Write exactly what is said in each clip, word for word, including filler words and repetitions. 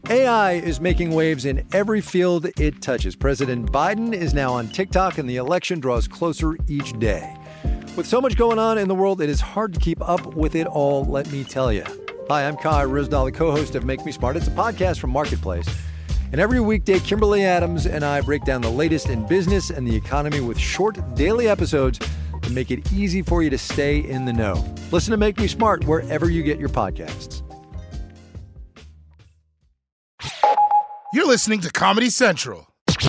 A I is making waves in every field it touches. President Biden is now on TikTok, and the election draws closer each day. With so much going on in the world, it is hard to keep up with it all, let me tell you. Hi, I'm Kai Ryssdal, the co-host of Make Me Smart. It's a podcast from Marketplace. And every weekday, Kimberly Adams and I break down the latest in business and the economy with short daily episodes to make it easy for you to stay in the know. Listen to Make Me Smart wherever you get your podcasts. You're listening to Comedy Central.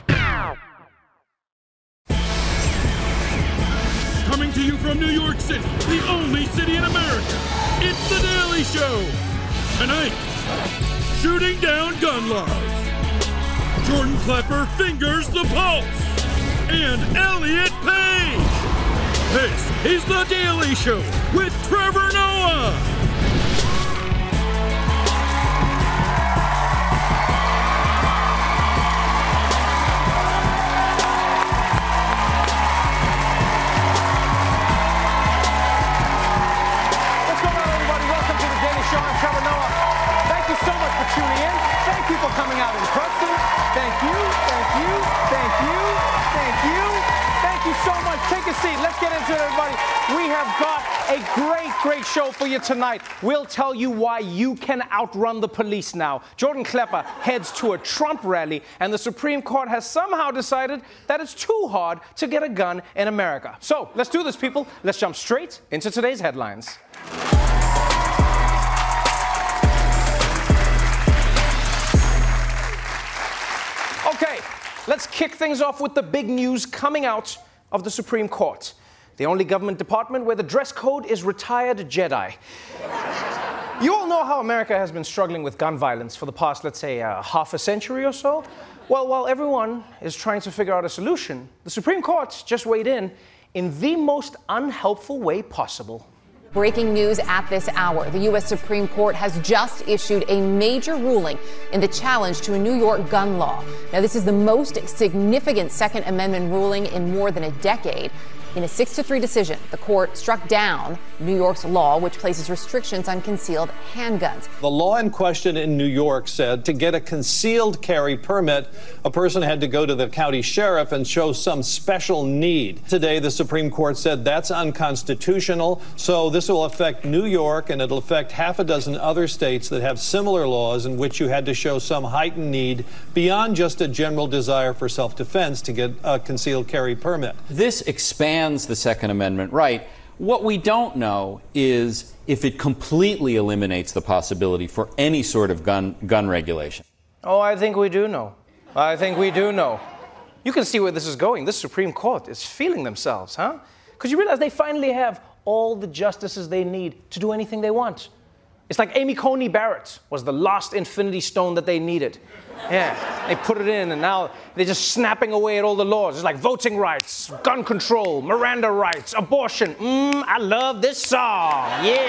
Coming to you from New York City, the only city in America, it's The Daily Show. Tonight, shooting down gun laws. Jordan Klepper fingers the pulse. And Elliot Page. This is The Daily Show with Trevor Noah. Coming out in person. Thank you, thank you, thank you, thank you, thank you so much. Take a seat. Let's get into it, everybody. We have got a great, great show for you tonight. We'll tell you why you can outrun the police now. Jordan Klepper heads to a Trump rally, and the Supreme Court has somehow decided that it's too hard to get a gun in America. So let's do this, people. Let's jump straight into today's headlines. Okay, let's kick things off with the big news coming out of the Supreme Court. The only government department where the dress code is retired Jedi. You all know how America has been struggling with gun violence for the past, let's say, uh, half a century or so? Well, while everyone is trying to figure out a solution, the Supreme Court just weighed in in the most unhelpful way possible. Breaking news at this hour. The U S Supreme Court has just issued a major ruling in the challenge to a New York gun law. Now, this is the most significant Second Amendment ruling in more than a decade. In a six to three decision, the court struck down New York's law, which places restrictions on concealed handguns. The law in question in New York said to get a concealed carry permit, a person had to go to the county sheriff and show some special need. Today, the Supreme Court said that's unconstitutional, so this will affect New York, and it'll affect half a dozen other states that have similar laws in which you had to show some heightened need beyond just a general desire for self-defense to get a concealed carry permit. This expands the Second Amendment right. What we don't know is if it completely eliminates the possibility for any sort of gun gun regulation. Oh, I think we do know. I think we do know. You can see where this is going. This Supreme Court is feeling themselves, huh? Because you realize they finally have all the justices they need to do anything they want. It's like Amy Coney Barrett was the last infinity stone that they needed. Yeah, they put it in, and now they're just snapping away at all the laws. It's like voting rights, gun control, Miranda rights, abortion. Mmm, I love this song,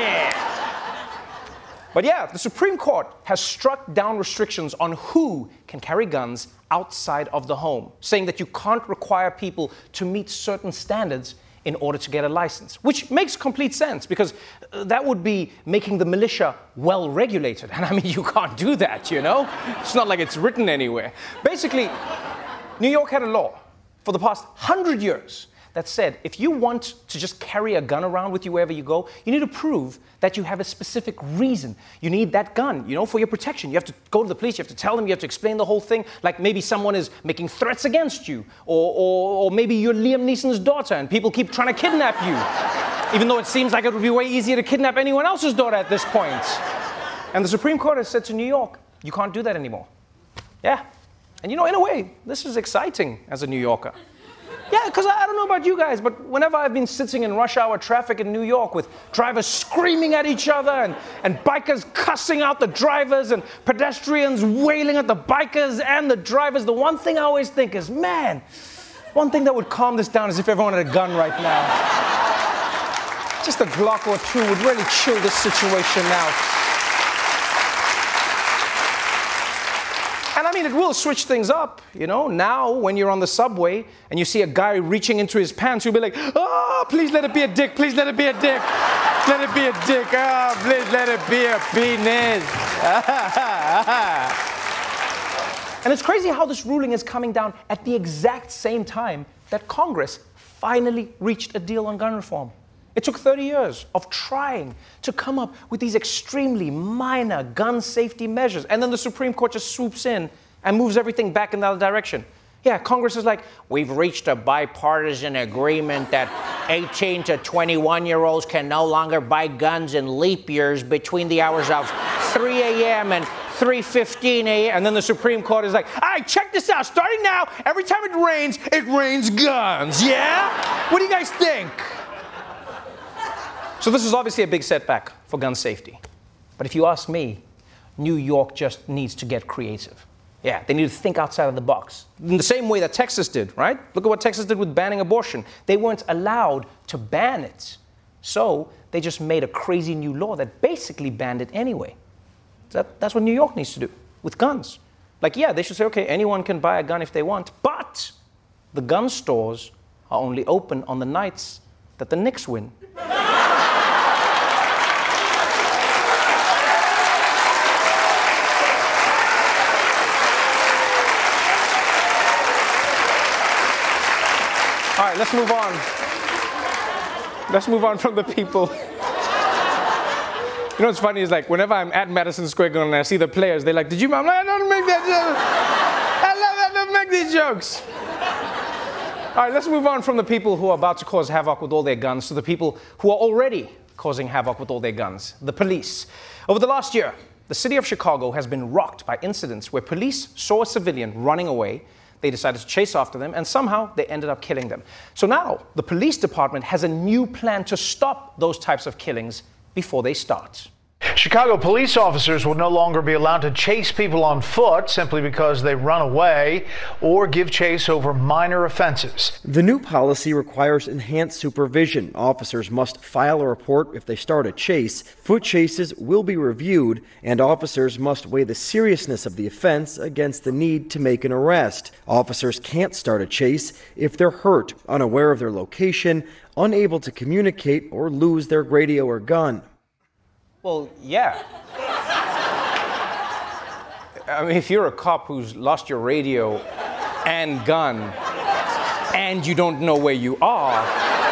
yeah. But yeah, the Supreme Court has struck down restrictions on who can carry guns outside of the home, saying that you can't require people to meet certain standards in order to get a license, which makes complete sense because that would be making the militia well regulated. And I mean, you can't do that, you know? It's not like it's written anywhere. Basically, New York had a law for the past hundred years that said if you want to just carry a gun around with you wherever you go, you need to prove that you have a specific reason. You need that gun, you know, for your protection. You have to go to the police, you have to tell them, you have to explain the whole thing, like maybe someone is making threats against you, or, or, or maybe you're Liam Neeson's daughter and people keep trying to kidnap you, even though it seems like it would be way easier to kidnap anyone else's daughter at this point. And the Supreme Court has said to New York, you can't do that anymore. Yeah. And you know, in a way, this is exciting as a New Yorker. Yeah, because I, I don't know about you guys, but whenever I've been sitting in rush hour traffic in New York with drivers screaming at each other and, and bikers cussing out the drivers and pedestrians wailing at the bikers and the drivers, the one thing I always think is, man, one thing that would calm this down is if everyone had a gun right now. Just a Glock or two would really chill this situation out. And I mean, it will switch things up, you know. Now, when you're on the subway and you see a guy reaching into his pants, you'll be like, oh, please let it be a dick, please let it be a dick. Let it be a dick, oh, please let it be a penis. And it's crazy how this ruling is coming down at the exact same time that Congress finally reached a deal on gun reform. It took thirty years of trying to come up with these extremely minor gun safety measures. And then the Supreme Court just swoops in and moves everything back in the other direction. Yeah, Congress is like, we've reached a bipartisan agreement that eighteen to twenty-one-year-olds can no longer buy guns in leap years between the hours of three a.m. and three fifteen a.m. And then the Supreme Court is like, all right, check this out. Starting now, every time it rains, it rains guns, yeah? What do you guys think? So this is obviously a big setback for gun safety. But if you ask me, New York just needs to get creative. Yeah, they need to think outside of the box. In the same way that Texas did, right? Look at what Texas did with banning abortion. They weren't allowed to ban it. So they just made a crazy new law that basically banned it anyway. That, that's what New York needs to do with guns. Like, yeah, they should say, okay, anyone can buy a gun if they want, but the gun stores are only open on the nights that the Knicks win. All right, let's move on. Let's move on from the people. You know what's funny is, like, whenever I'm at Madison Square Garden and I see the players, they're like, did you, I'm like, I don't make that joke. I love that, I don't make these jokes. All right, let's move on from the people who are about to cause havoc with all their guns to the people who are already causing havoc with all their guns, the police. Over the last year, the city of Chicago has been rocked by incidents where police saw a civilian running away. They decided to chase after them, and somehow they ended up killing them. So now, the police department has a new plan to stop those types of killings before they start. Chicago police officers will no longer be allowed to chase people on foot simply because they run away or give chase over minor offenses. The new policy requires enhanced supervision. Officers must file a report if they start a chase. Foot chases will be reviewed, and officers must weigh the seriousness of the offense against the need to make an arrest. Officers can't start a chase if they're hurt, unaware of their location, unable to communicate, or lose their radio or gun. Well, yeah. I mean, if you're a cop who's lost your radio and gun and you don't know where you are,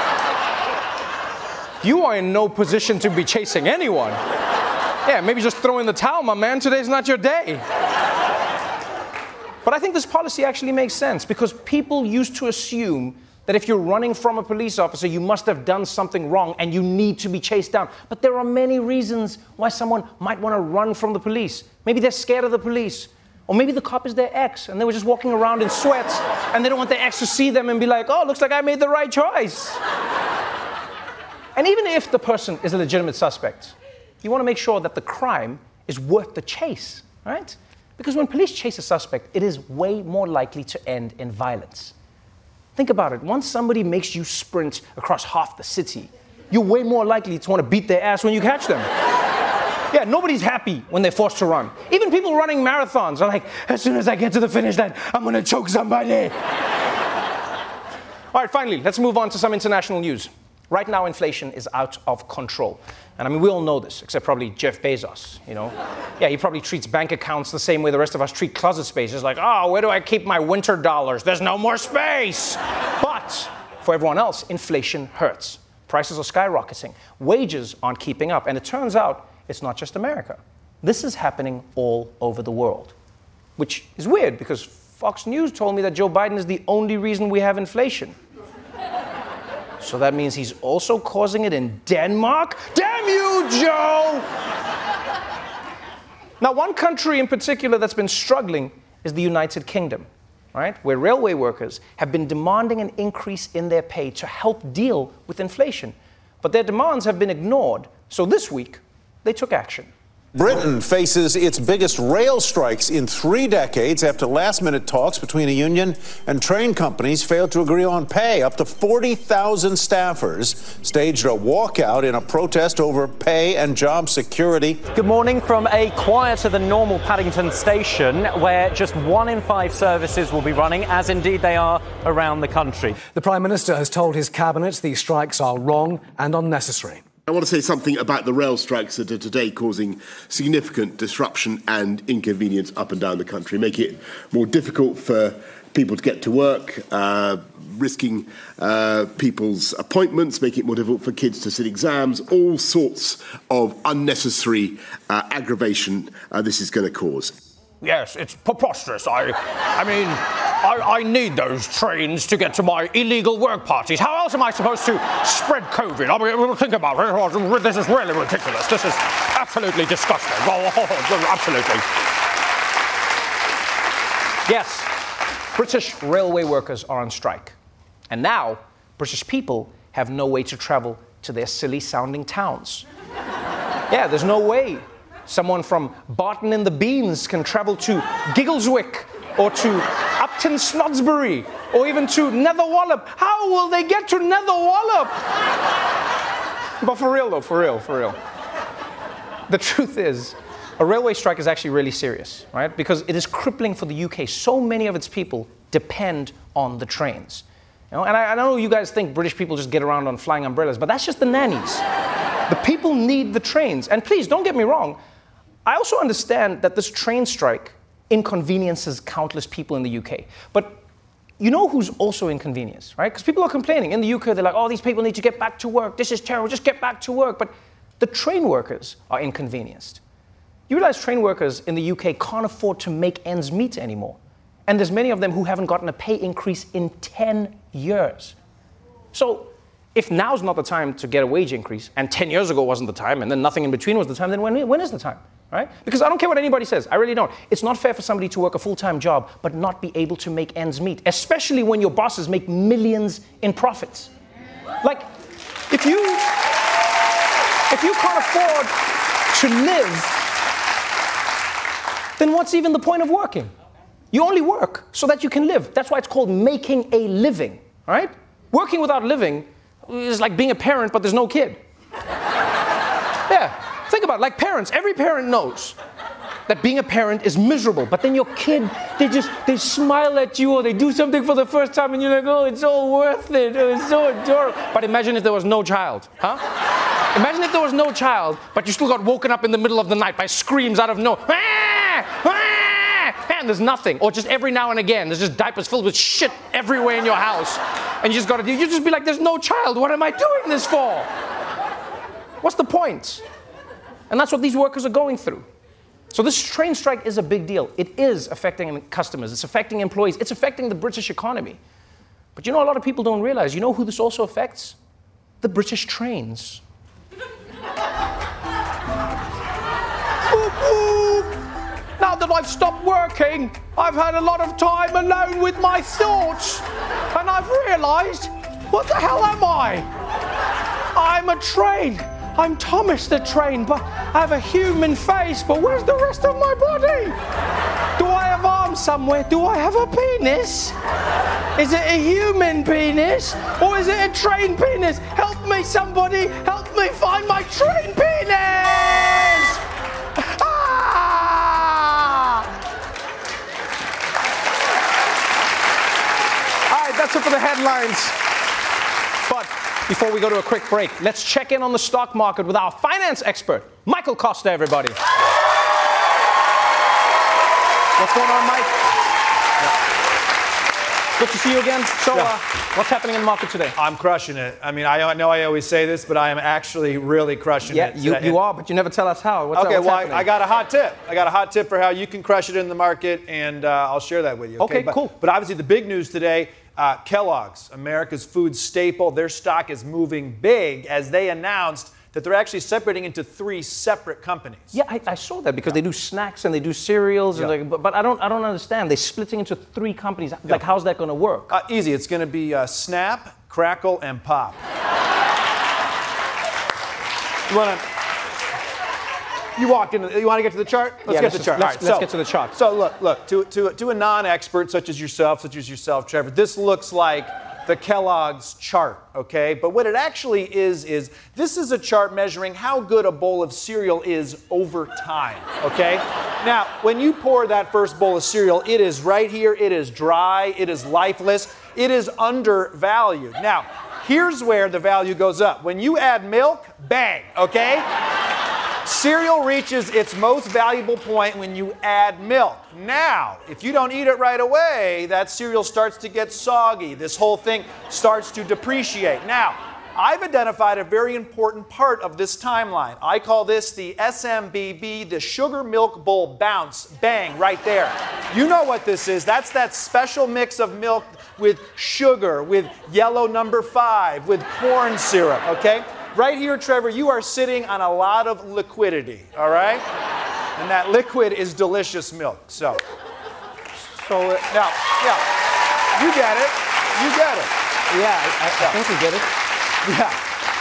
you are in no position to be chasing anyone. Yeah, maybe just throw in the towel, my man. Today's not your day. But I think this policy actually makes sense because people used to assume that if you're running from a police officer, you must have done something wrong and you need to be chased down. But there are many reasons why someone might want to run from the police. Maybe they're scared of the police. Or maybe the cop is their ex and they were just walking around in sweats and they don't want their ex to see them and be like, oh, looks like I made the right choice. And even if the person is a legitimate suspect, you want to make sure that the crime is worth the chase, right? Because when police chase a suspect, it is way more likely to end in violence. Think about it. Once somebody makes you sprint across half the city, you're way more likely to want to beat their ass when you catch them. Yeah, nobody's happy when they're forced to run. Even people running marathons are like, as soon as I get to the finish line, I'm going to choke somebody. All right, finally, let's move on to some international news. Right now, inflation is out of control. And I mean, we all know this, except probably Jeff Bezos, you know? Yeah, he probably treats bank accounts the same way the rest of us treat closet space. It's like, oh, where do I keep my winter dollars? There's no more space. But for everyone else, inflation hurts. Prices are skyrocketing. Wages aren't keeping up. And it turns out it's not just America. This is happening all over the world, which is weird because Fox News told me that Joe Biden is the only reason we have inflation. So that means he's also causing it in Denmark? Damn you, Joe! Now, one country in particular that's been struggling is the United Kingdom, right? Where railway workers have been demanding an increase in their pay to help deal with inflation. But their demands have been ignored, so this week, they took action. Britain faces its biggest rail strikes in three decades after last-minute talks between a union and train companies failed to agree on pay. Up to forty thousand staffers staged a walkout in a protest over pay and job security. Good morning from a quieter than normal Paddington station, where just one in five services will be running, as indeed they are around the country. The Prime Minister has told his cabinet these strikes are wrong and unnecessary. I want to say something about the rail strikes that are today causing significant disruption and inconvenience up and down the country, make it more difficult for people to get to work, uh, risking uh, people's appointments, making it more difficult for kids to sit exams, all sorts of unnecessary uh, aggravation uh, this is going to cause. Yes, it's preposterous. I, I mean, I, I need those trains to get to my illegal work parties. How else am I supposed to spread COVID? I mean, think about it. This is really ridiculous. This is absolutely disgusting. Oh, absolutely. Yes, British railway workers are on strike. And now, British people have no way to travel to their silly-sounding towns. Yeah, there's no way someone from Barton in the Beans can travel to Giggleswick or to Upton Snodsbury or even to Netherwallop. How will they get to Netherwallop? But for real though, for real, for real. The truth is, a railway strike is actually really serious, right? Because it is crippling for the U K. So many of its people depend on the trains. You know, and I, I know you guys think British people just get around on flying umbrellas, but that's just the nannies. The people need the trains. And please, don't get me wrong, I also understand that this train strike inconveniences countless people in the U K. But you know who's also inconvenienced, right? Because people are complaining. In the U K, they're like, oh, these people need to get back to work. This is terrible. Just get back to work. But the train workers are inconvenienced. You realize train workers in the U K can't afford to make ends meet anymore. And there's many of them who haven't gotten a pay increase in ten years. So if now's not the time to get a wage increase, and ten years ago wasn't the time, and then nothing in between was the time, then when, when is the time, right? Because I don't care what anybody says. I really don't. It's not fair for somebody to work a full-time job but not be able to make ends meet, especially when your bosses make millions in profits. Like, if you, if you can't afford to live, then what's even the point of working? You only work so that you can live. That's why it's called making a living, right? Working without living is like being a parent, but there's no kid. Yeah, think about it, like parents. Every parent knows that being a parent is miserable, but then your kid, they just, they smile at you or they do something for the first time and you're like, oh, it's all worth it, oh, it's so adorable. But imagine if there was no child, huh? Imagine if there was no child, but you still got woken up in the middle of the night by screams out of nowhere. Ah! Ah! And there's nothing. Or just every now and again, there's just diapers filled with shit everywhere in your house. And you just gotta do, you just be like, there's no child. What am I doing this for? What's the point? And that's what these workers are going through. So this train strike is a big deal. It is affecting customers. It's affecting employees. It's affecting the British economy. But you know, a lot of people don't realize, you know who this also affects? The British trains. Now that I've stopped working, I've had a lot of time alone with my thoughts. And I've realized, what the hell am I? I'm a train. I'm Thomas the train, but I have a human face, but where's the rest of my body? Do I have arms somewhere? Do I have a penis? Is it a human penis? Or is it a train penis? Help me, somebody! Help me find my train penis! Ah! All right, that's it for the headlines. But before we go to a quick break, let's check in on the stock market with our finance expert, Michael Costa, everybody. What's going on, Mike? Yeah. Good to see you again. So, yeah. uh, what's happening in the market today? I'm crushing it. I mean, I know I always say this, but I am actually really crushing yeah, it. Yeah, you, you are, but you never tell us how. What's, okay, what's well, happening? I, I got a hot tip. I got a hot tip for how you can crush it in the market, and uh, I'll share that with you. Okay, okay but, cool. But obviously, the big news today, uh, Kellogg's, America's food staple, their stock is moving big as they announced that they're actually separating into three separate companies. Yeah, I, I saw that because yeah. they do snacks and they do cereals, yeah. and like, but, but I don't, I don't understand. They're splitting into three companies. Yeah. Like, how's that going to work? Uh, easy. It's going to be uh, Snap, Crackle, and Pop. you want to? You walked in. You want to get to the chart? Let's yeah, get let's to the just, chart. Let's, right, let's so, get to the chart. So look, look. To to to a non-expert such as yourself, such as yourself, Trevor, this looks like the Kellogg's chart, okay? But what it actually is, is this is a chart measuring how good a bowl of cereal is over time, okay? Now, when you pour that first bowl of cereal, it is right here, it is dry, it is lifeless, it is undervalued. Now, here's where the value goes up. When you add milk, bang, okay? Cereal reaches its most valuable point when you add milk. Now, if you don't eat it right away, that cereal starts to get soggy. This whole thing starts to depreciate. Now, I've identified a very important part of this timeline. I call this the S M B B, the Sugar Milk Bowl Bounce. Bang, right there. You know what this is. That's that special mix of milk with sugar, with yellow number five, with corn syrup, okay? Right here, Trevor, you are sitting on a lot of liquidity, all right? And that liquid is delicious milk. So, so uh, now, yeah, you get it. You get it. Yeah, I, I, I think we get it. Yeah.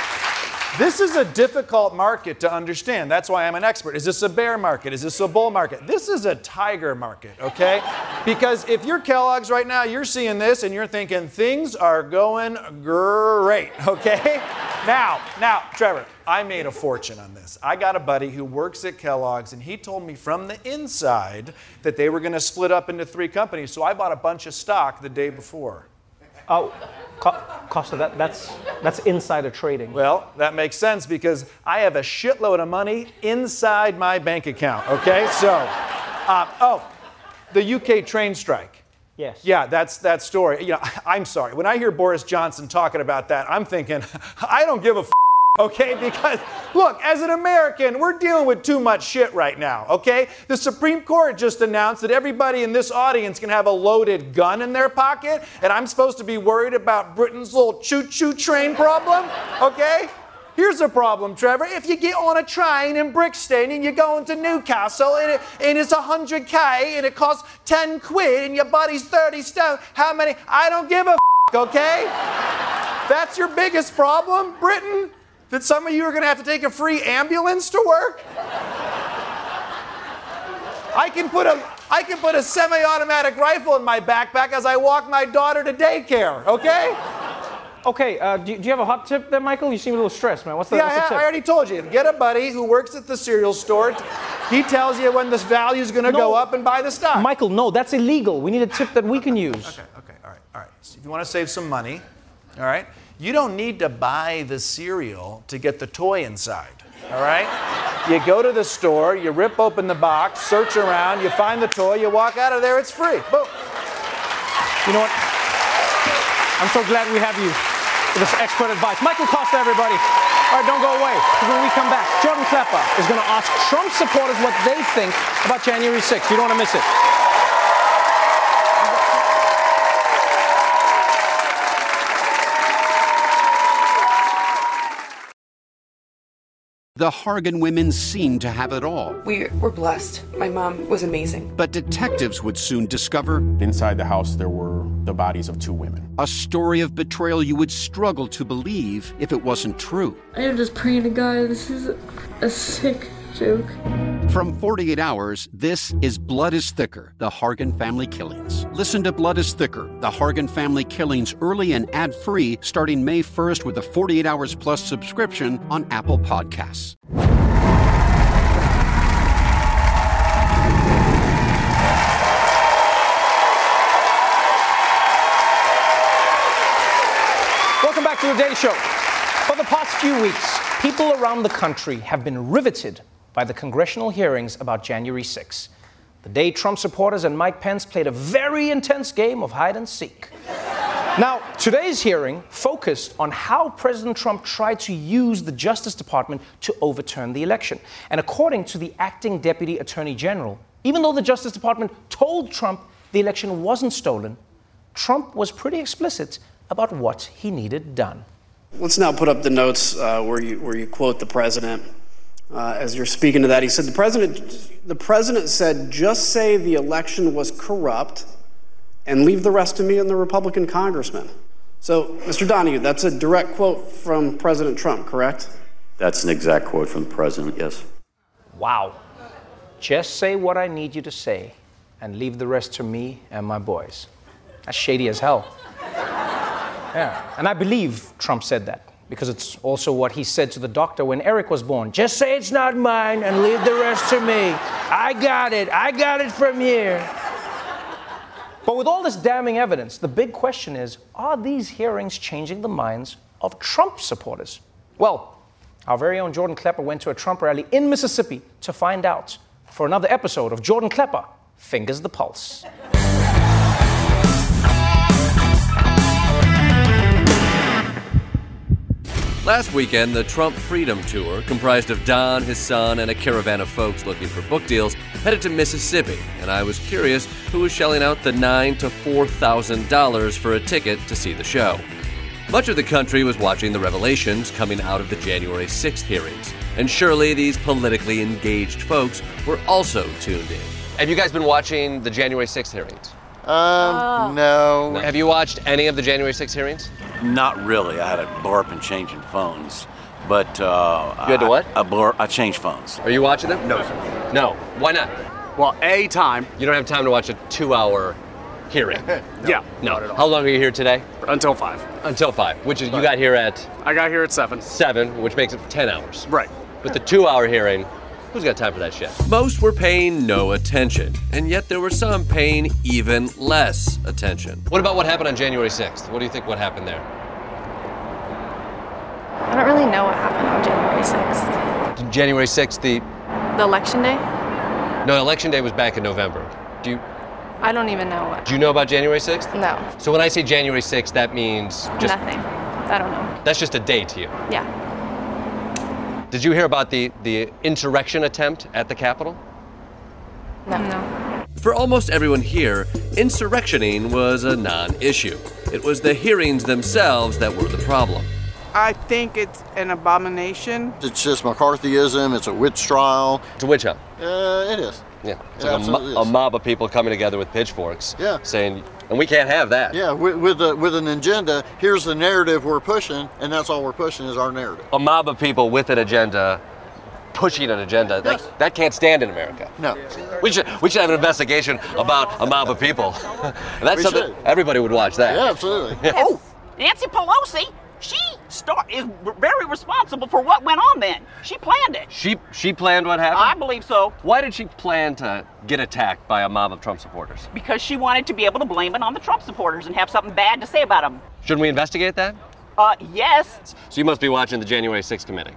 This is a difficult market to understand. That's why I'm an expert. Is this a bear market? Is this a bull market? This is a tiger market, okay? Because if you're Kellogg's right now, you're seeing this and you're thinking things are going great, okay? Now, now, Trevor, I made a fortune on this. I got a buddy who works at Kellogg's, and he told me from the inside that they were going to split up into three companies, so I bought a bunch of stock the day before. Oh, Costa, that, that's, that's insider trading. Well, that makes sense because I have a shitload of money inside my bank account, okay? So, uh, oh, the U K train strike. Yes. Yeah, that's that story. You know, I'm sorry. When I hear Boris Johnson talking about that, I'm thinking, I don't give a f***, okay? Because, look, as an American, we're dealing with too much shit right now, okay? The Supreme Court just announced that everybody in this audience can have a loaded gun in their pocket, and I'm supposed to be worried about Britain's little choo-choo train problem, okay? Here's the problem, Trevor. If you get on a train in Brixton and you're going to Newcastle and, it, and it's one hundred K and it costs ten quid and your buddy's thirty stone, how many? I don't give a f***, okay? That's your biggest problem, Britain? That some of you are going to have to take a free ambulance to work? I can put a, I can put a semi-automatic rifle in my backpack as I walk my daughter to daycare, okay? Okay, uh, do, you, do you have a hot tip there, Michael? You seem a little stressed, man. What's the, yeah, what's the I, tip? I already told you. Get a buddy who works at the cereal store. He tells you when this value is going to no, go up and buy the stock. Michael, no, that's illegal. We need a tip that we can use. Okay, okay, all right, all right. So if you want to save some money, all right, you don't need to buy the cereal to get the toy inside, all right? You go to the store, you rip open the box, search around, you find the toy, you walk out of there, it's free. Boom. You know what? I'm so glad we have you for this expert advice. Michael Costa, everybody. All right, don't go away. When we come back, Jordan Klepper is going to ask Trump supporters what they think about January sixth. You don't want to miss it. The Hargan women seemed to have it all. We were blessed. My mom was amazing. But detectives would soon discover inside the house there were the bodies of two women. A story of betrayal you would struggle to believe if it wasn't true. I am just praying to God, this is a sick joke. From forty-eight hours, this is Blood is Thicker, the Hargan Family Killings. Listen to Blood is Thicker, the Hargan Family Killings early and ad-free starting May first with a forty-eight hours plus subscription on Apple Podcasts. Welcome back to The Daily Show. For the past few weeks, people around the country have been riveted by the congressional hearings about January sixth, the day Trump supporters and Mike Pence played a very intense game of hide and seek. Now, today's hearing focused on how President Trump tried to use the Justice Department to overturn the election. And according to the acting Deputy Attorney General, even though the Justice Department told Trump the election wasn't stolen, Trump was pretty explicit about what he needed done. Let's now put up the notes uh, where you where you quote the president. Uh, as you're speaking to that, he said, the president, the president said, just say the election was corrupt and leave the rest to me and the Republican congressman. So, Mister Donahue, that's a direct quote from President Trump, correct? That's an exact quote from the president, yes. Wow. Just say what I need you to say and leave the rest to me and my boys. That's shady as hell. Yeah. And I believe Trump said that, because it's also what he said to the doctor when Eric was born. Just say it's not mine and leave the rest to me. I got it. I got it from here. But with all this damning evidence, the big question is, are these hearings changing the minds of Trump supporters? Well, our very own Jordan Klepper went to a Trump rally in Mississippi to find out. For another episode of Jordan Klepper Fingers the Pulse. Last weekend, the Trump Freedom Tour, comprised of Don, his son, and a caravan of folks looking for book deals, headed to Mississippi, and I was curious who was shelling out the nine to four thousand dollars for a ticket to see the show. Much of the country was watching the revelations coming out of the January sixth hearings, and surely these politically engaged folks were also tuned in. Have you guys been watching the January sixth hearings? Um, no. Have you watched any of the January sixth hearings? Not really. I had a blurb and changing phones, but uh, You had to what? I, I blur. I changed phones. Are you watching them? No, sir. No. Why not? Well, a time. You don't have time to watch a two-hour hearing. No, yeah. No. How long are you here today? Until five. Until five, which is you got here at? I got here at seven. Seven, which makes it ten hours. Right. But the two-hour hearing, who's got time for that shit? Most were paying no attention, and yet there were some paying even less attention. What about what happened on January sixth? What do you think what happened there? I don't really know what happened on January sixth. January sixth, the... The election day? No, election day was back in November. Do you... I don't even know what. Do you know about January sixth? No. So when I say January sixth, that means just... Nothing. I don't know. That's just a day to you? Yeah. Did you hear about the, the insurrection attempt at the Capitol? No. No. For almost everyone here, insurrectioning was a non-issue. It was the hearings themselves that were the problem. I think it's an abomination. It's just McCarthyism. It's a witch trial. It's a witch hunt. Uh, it is. Yeah, it's It like a, mo- absolutely a is. mob of people coming together with pitchforks, Yeah. saying, and we can't have that. Yeah, with with, a, with an agenda. Here's the narrative we're pushing, and that's all we're pushing is our narrative. A mob of people with an agenda, pushing an agenda. Yes. That, that can't stand in America. No. We should we should have an investigation about a mob of people. And that's We something should. everybody would watch that. Yeah, absolutely. Oh, Nancy Pelosi, she start, is very responsible for what went on then. She planned it. She she planned what happened? I believe so. Why did she plan to get attacked by a mob of Trump supporters? Because she wanted to be able to blame it on the Trump supporters and have something bad to say about them. Shouldn't we investigate that? Uh, yes. So you must be watching the January sixth committee.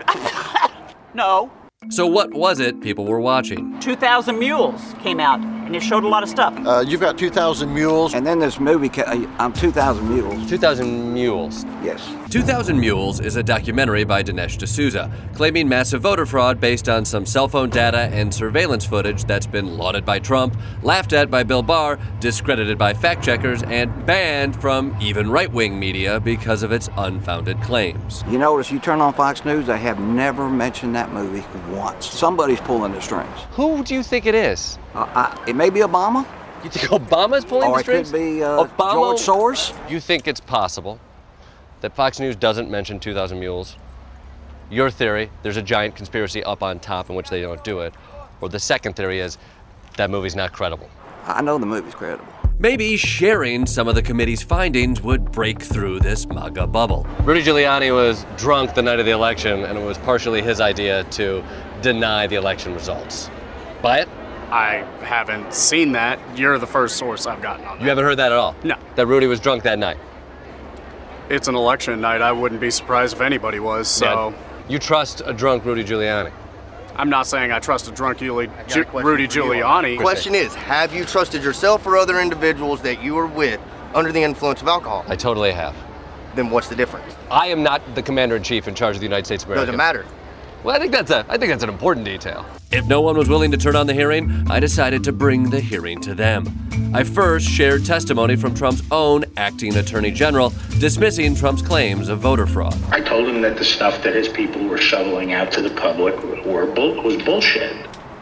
No. So what was it people were watching? two thousand Mules came out, and it showed a lot of stuff. Uh, you've got two thousand Mules. And then this movie, ca- uh, um, two thousand Mules. two thousand Mules. Yes. two thousand Mules is a documentary by Dinesh D'Souza, claiming massive voter fraud based on some cell phone data and surveillance footage that's been lauded by Trump, laughed at by Bill Barr, discredited by fact-checkers, and banned from even right-wing media because of its unfounded claims. You notice you turn on Fox News, they have never mentioned that movie once. Somebody's pulling the strings. Who do you think it is? Uh, I, it may be Obama. You think Obama's pulling Or the it could strings? be uh, Obama- George Soros. You think it's possible that Fox News doesn't mention two thousand Mules? Your theory, there's a giant conspiracy up on top in which they don't do it. Or the second theory is that movie's not credible. I know the movie's credible. Maybe sharing some of the committee's findings would break through this MAGA bubble. Rudy Giuliani was drunk the night of the election, and it was partially his idea to deny the election results. Buy it? I haven't seen that. You're the first source I've gotten on that. You haven't heard that at all? No. That Rudy was drunk that night? It's an election night. I wouldn't be surprised if anybody was, so... Yeah. You trust a drunk Rudy Giuliani? I'm not saying I trust a drunk Uli- Ju- Rudy Giuliani. The question is, have you trusted yourself or other individuals that you were with under the influence of alcohol? I totally have. Then what's the difference? I am not the commander-in-chief in charge of the United States of America. Doesn't matter. Well, I think that's a, I think that's an important detail. If no one was willing to turn on the hearing, I decided to bring the hearing to them. I first shared testimony from Trump's own acting attorney general, dismissing Trump's claims of voter fraud. I told him that the stuff that his people were shoveling out to the public were bull- was bullshit.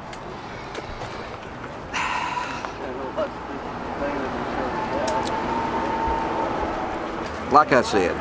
Like I said,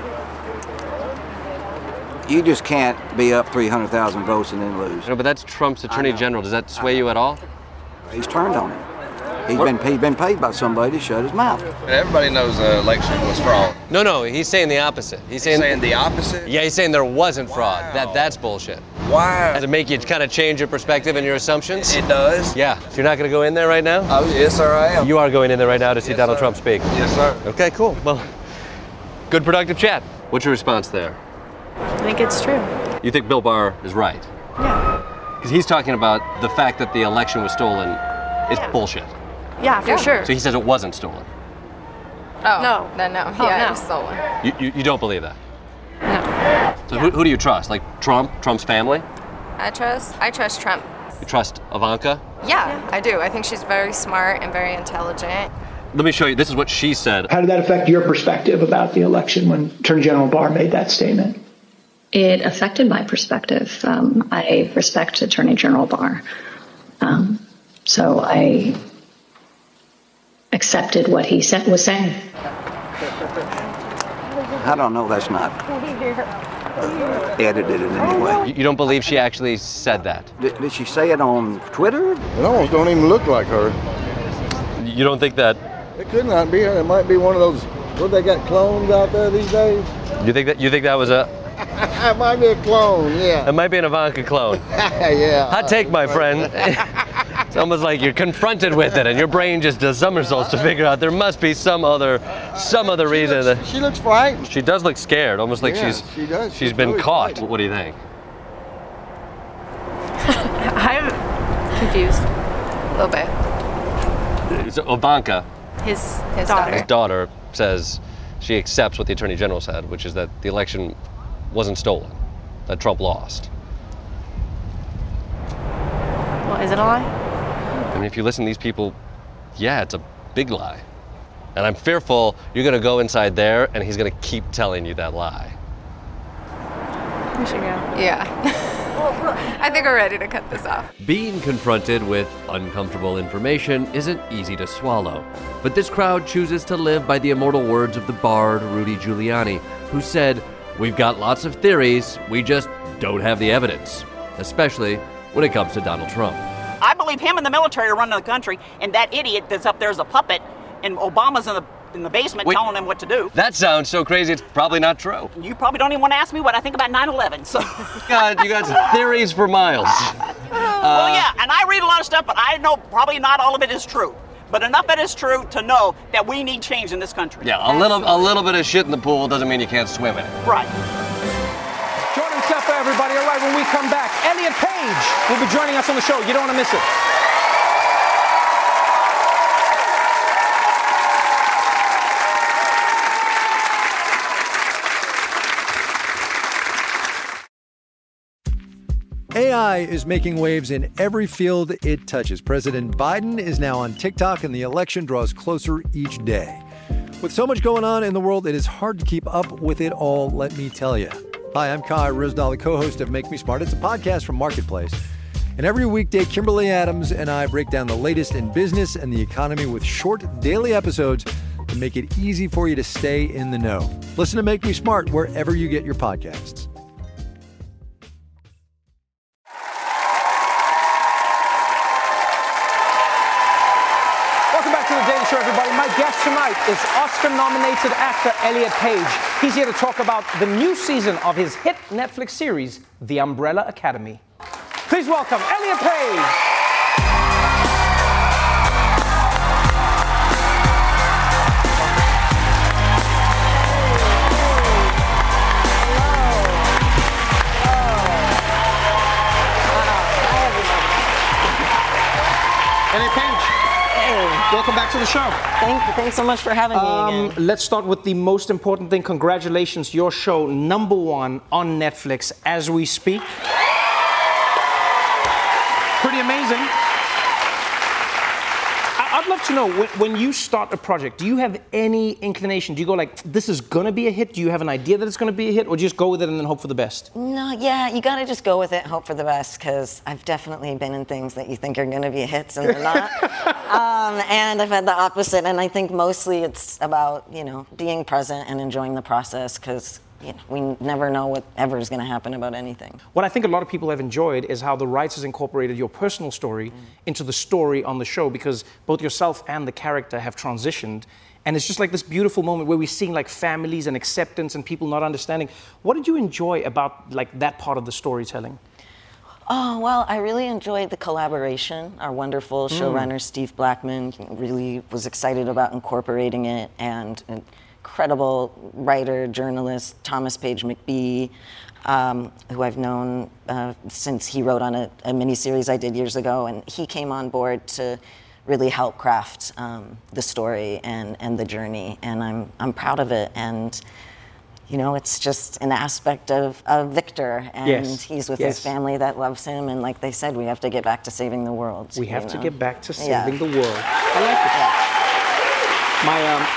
you just can't be up three hundred thousand votes and then lose. No, but that's Trump's attorney general. Does that sway you at all? He's turned on him. He's been he's been paid by somebody to shut his mouth. Everybody knows the election was fraud. No, no, he's saying the opposite. He's saying, saying the opposite? Yeah, he's saying there wasn't fraud. That that's bullshit. Wow. Does it make you kind of change your perspective and your assumptions? It does. Yeah. So you're not going to go in there right now? Oh, yes, sir, I am. You are going in there right now to see Yes, Donald sir. Trump speak? Yes, sir. Okay, cool. Well, good productive chat. What's your response there? I think it's true. You think Bill Barr is right? Yeah. Because he's talking about the fact that the election was stolen is Yeah. bullshit. Yeah, for Yeah. sure. So he says it wasn't stolen. Oh, No. Then no. Oh, yeah, no. it was stolen. You, you, you don't believe that? No. So who, who do you trust? Like Trump, Trump's family? I trust. I trust Trump. You trust Ivanka? Yeah, I do. I think she's very smart and very intelligent. Let me show you. This is what she said. How did that affect your perspective about the election when Attorney General Barr made that statement? It affected my perspective. Um, I respect Attorney General Barr. Um, so I accepted what he said, was saying. I don't know, that's not edited in any way. You, you don't believe she actually said that? Did, did she say it on Twitter? It almost don't even look like her. You don't think that? It could not be her. It might be one of those, what, they got clones out there these days? You think that? You think that was a? It might be a clone, yeah. It might be an Ivanka clone. Yeah. Hot take, my friend. It's almost like you're confronted with it, and your brain just does somersaults to figure out there must be some other, some other she reason. Looks, that she looks frightened. She does look scared, almost like Yeah, she's she does. she's She's been really caught. frightened. What do you think? I'm confused. A little bit. So Ivanka, His, His daughter. his daughter, says she accepts what the Attorney General said, which is that the election wasn't stolen, that Trump lost. Well, is it a lie? I mean, if you listen to these people, yeah, it's a big lie. And I'm fearful you're going to go inside there and he's going to keep telling you that lie. We should go. Yeah. I think we're ready to cut this off. Being confronted with uncomfortable information isn't easy to swallow. But this crowd chooses to live by the immortal words of the bard Rudy Giuliani, who said, "We've got lots of theories, we just don't have the evidence," especially when it comes to Donald Trump. I believe him and the military are running the country, and that idiot that's up there is a puppet, and Obama's in the in the basement Wait. telling him what to do. That sounds so crazy, it's probably not true. You probably don't even want to ask me what I think about nine eleven, so. You got, you got theories for miles. Well, yeah, and I read a lot of stuff, but I know probably not all of it is true. But enough of it is true to know that we need change in this country. Yeah, a little, a little bit of shit in the pool doesn't mean you can't swim in it. Right. Jordan Stepper, everybody. All right, when we come back, Elliot Page will be joining us on the show. You don't want to miss it. A I is making waves in every field it touches. President Biden is now on TikTok, and the election draws closer each day. With so much going on in the world, it is hard to keep up with it all, let me tell you. Hi, I'm Kai Ryssdal, the co-host of Make Me Smart. It's a podcast from Marketplace. And every weekday, Kimberly Adams and I break down the latest in business and the economy with short daily episodes to make it easy for you to stay in the know. Listen to Make Me Smart wherever you get your podcasts. Everybody, my guest tonight is Oscar-nominated actor Elliot Page. He's here to talk about the new season of his hit Netflix series, The Umbrella Academy. Please welcome Elliot Page. Elliot Page. Welcome back to the show. Thank you. Thanks so much for having me um, again. Let's start with the most important thing. Congratulations, your show number one on Netflix as we speak. Pretty amazing. I'd love to know, when, when you start a project, do you have any inclination? Do you go like, this is going to be a hit? Do you have an idea that it's going to be a hit? Or do you just go with it and then hope for the best? No, yeah, you got to just go with it and hope for the best, because I've definitely been in things that you think are going to be hits and they're not. um, and I've had the opposite. And I think mostly it's about, you know, being present and enjoying the process, because you know, we never know what ever is going to happen about anything. What I think a lot of people have enjoyed is how the writers incorporated your personal story mm. into the story on the show, because both yourself and the character have transitioned. And it's just like this beautiful moment where we're seeing like families and acceptance and people not understanding. What did you enjoy about like that part of the storytelling? Oh, well, I really enjoyed the collaboration. Our wonderful mm. showrunner, Steve Blackman, really was excited about incorporating it, and, and incredible writer, journalist, Thomas Page McBee, um, who I've known uh, since he wrote on a, a miniseries I did years ago, and he came on board to really help craft um, the story and, and the journey, and I'm I'm proud of it. And you know, it's just an aspect of, of Victor, and yes. he's with yes. his family that loves him, and like they said, we have to get back to saving the world. We have you to know? get back to saving Yeah. the world. I like it. Yeah. My um,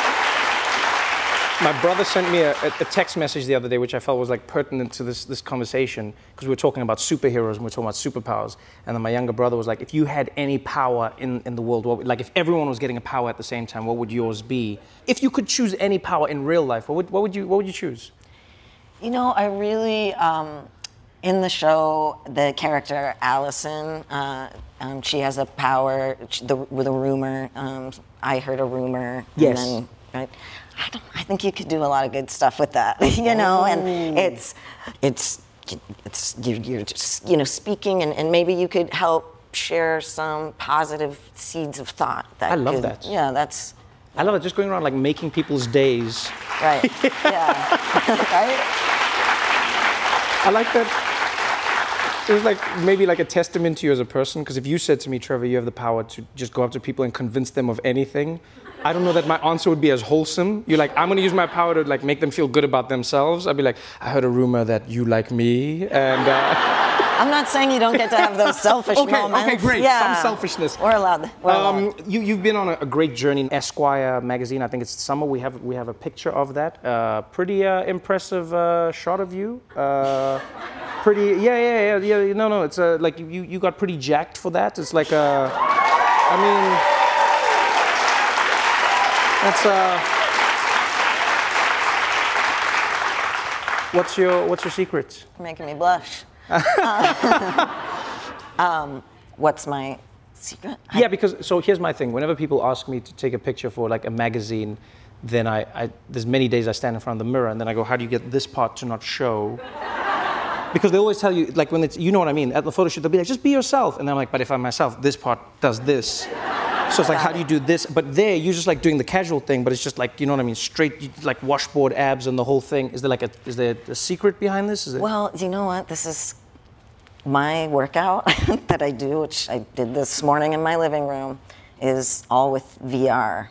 my brother sent me a, a text message the other day, which I felt was like pertinent to this this conversation, because we were talking about superheroes and we were talking about superpowers. And then my younger brother was like, if you had any power in, in the world, what, like if everyone was getting a power at the same time, what would yours be? If you could choose any power in real life, what would what would you what would you choose? You know, I really, um, in the show, the character Allison, uh, um, she has a power the, with a rumor. Um, I heard a rumor. Yes. And then, right? I don't. I think you could do a lot of good stuff with that, you know. Oh. And it's, it's, it's you're, you're just, you know, speaking, and, and maybe you could help share some positive seeds of thought. That I love could, that. Yeah, that's. I love it. Just going around like making people's days. Right. Yeah. Right. I like that. It was like maybe like a testament to you as a person, because if you said to me, Trevor, you have the power to just go up to people and convince them of anything, I don't know that my answer would be as wholesome. You're like, I'm gonna use my power to like make them feel good about themselves. I'd be like, I heard a rumor that you like me, and uh... I'm not saying you don't get to have those selfish okay, moments. Okay, great. Yeah. Some selfishness. We're allowed. We're allowed. Um, you, you've been on a, a great journey in Esquire magazine. I think it's summer. We have we have a picture of that. Uh, pretty uh, impressive uh, shot of you. Uh, pretty. Yeah, yeah, yeah, yeah. No, no. It's uh, like you you got pretty jacked for that. It's like uh, I mean, that's uh. What's your what's your secret? You're making me blush. uh, um, what's my secret? Yeah, because so here's my thing. Whenever people ask me to take a picture for like a magazine, then I, I there's many days I stand in front of the mirror and then I go, how do you get this part to not show? Because they always tell you, like when it's, you know what I mean, at the photo shoot, they'll be like, just be yourself. And I'm like, but if I'm myself, this part does this. So it's like, how do you do this? But there, you're just like doing the casual thing, but it's just like, you know what I mean, straight, like washboard abs and the whole thing. Is there like a, is there a secret behind this? Is there... Well, you know what? This is my workout that I do, which I did this morning in my living room, is all with V R.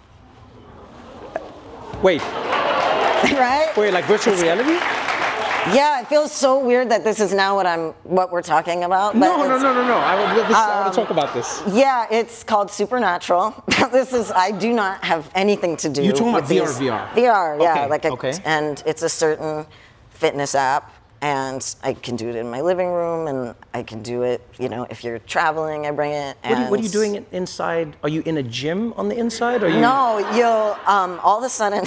Wait. Right? Wait, like virtual reality? Yeah, it feels so weird that this is now what I'm, what we're talking about. But no, no, no, no, no. I, this, um, I want to talk about this. Yeah, it's called Supernatural. This is, I do not have anything to do. You're talking with about V R, these, V R. V R, yeah, okay, like a, okay. and it's a certain fitness app, and I can do it in my living room, and I can do it, you know, if you're traveling, I bring it. What are, you, what are you doing inside? Are you in a gym on the inside? Or are you... No, you'll um, all of a sudden.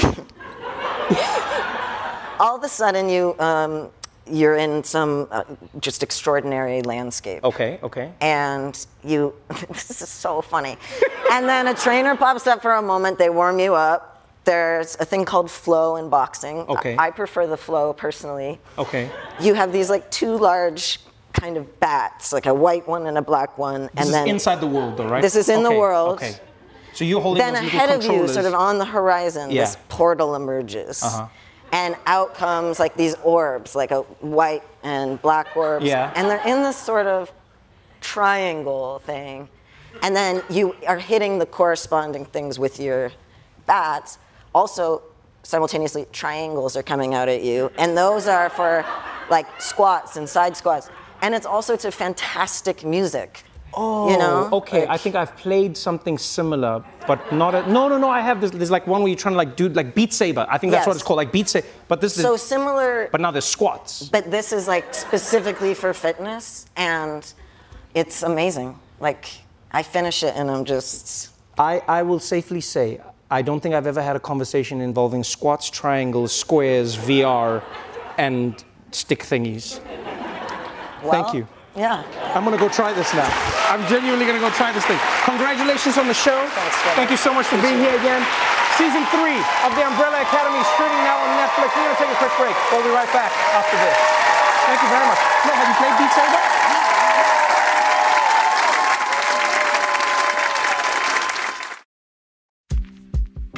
All of a sudden, you um, you're in some uh, just extraordinary landscape. Okay, okay. And you, this is so funny. And then a trainer pops up for a moment. They warm you up. There's a thing called flow in boxing. Okay. I, I prefer the flow personally. Okay. You have these like two large kind of bats, like a white one and a black one. This and is then inside the world, though, right? This is in okay, the world. Okay. So you're holding Then those little ahead of you, controllers. sort of on the horizon, Yeah. this portal emerges. Uh-huh. And out comes like these orbs, like a white and black orbs. Yeah. And they're in this sort of triangle thing. And then you are hitting the corresponding things with your bats. Also, simultaneously, triangles are coming out at you. And those are for like squats and side squats. And it's also to fantastic music. Oh, you know? okay. Like, I think I've played something similar, but not a, no, no, no. I have this. There's like one where you're trying to like do like Beat Saber. I think that's Yes. what it's called, like Beat Saber. But this so is similar. But now there's squats. But this is like specifically for fitness, and it's amazing. Like I finish it and I'm just. I, I will safely say I don't think I've ever had a conversation involving squats, triangles, squares, V R, and stick thingies. Well, Thank you. Yeah. I'm gonna go try this now. I'm genuinely gonna go try this thing. Congratulations on the show. Thanks, Trevor. Thank you so much for being here again. Season three of The Umbrella Academy streaming now on Netflix. We're gonna take a quick break. We'll be right back after this. Thank you very much. No, have you played Beat Saber?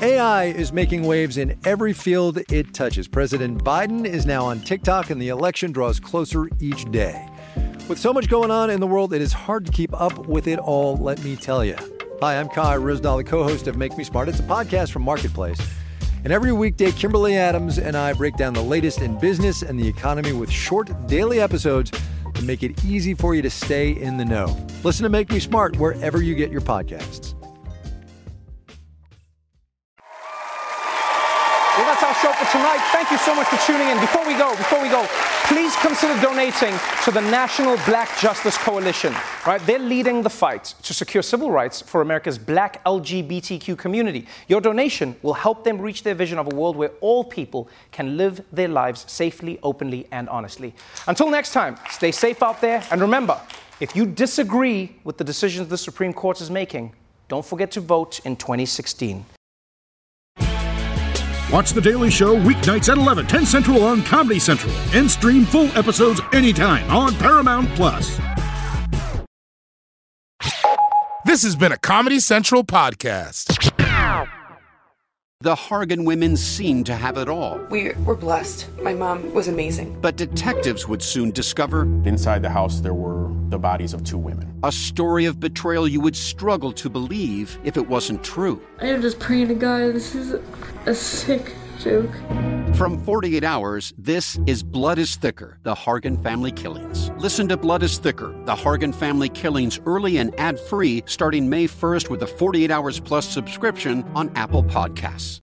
A I is making waves in every field it touches. President Biden is now on TikTok, and the election draws closer each day. With so much going on in the world, it is hard to keep up with it all, let me tell you. Hi, I'm Kai Ryssdal, the co-host of Make Me Smart. It's a podcast from Marketplace. And every weekday, Kimberly Adams and I break down the latest in business and the economy with short daily episodes to make it easy for you to stay in the know. Listen to Make Me Smart wherever you get your podcasts. Well, that's our show for tonight. Thank you so much for tuning in. Before we go, before we go, please consider donating to the National Black Justice Coalition. Right? They're leading the fight to secure civil rights for America's Black L G B T Q community. Your donation will help them reach their vision of a world where all people can live their lives safely, openly, and honestly. Until next time, stay safe out there. And remember, if you disagree with the decisions the Supreme Court is making, don't forget to vote in twenty sixteen. Watch The Daily Show weeknights at eleven, ten Central on Comedy Central. And stream full episodes anytime on Paramount Plus. This has been a Comedy Central podcast. The Hargan women seemed to have it all. We were blessed. My mom was amazing. But detectives would soon discover... Inside the house, there were the bodies of two women. A story of betrayal you would struggle to believe if it wasn't true. I am just praying to God, this is a sick joke. From forty-eight hours, this is Blood is Thicker, The Hargan Family Killings. Listen to Blood is Thicker, The Hargan Family Killings early and ad-free starting May first with a forty-eight hours plus subscription on Apple Podcasts.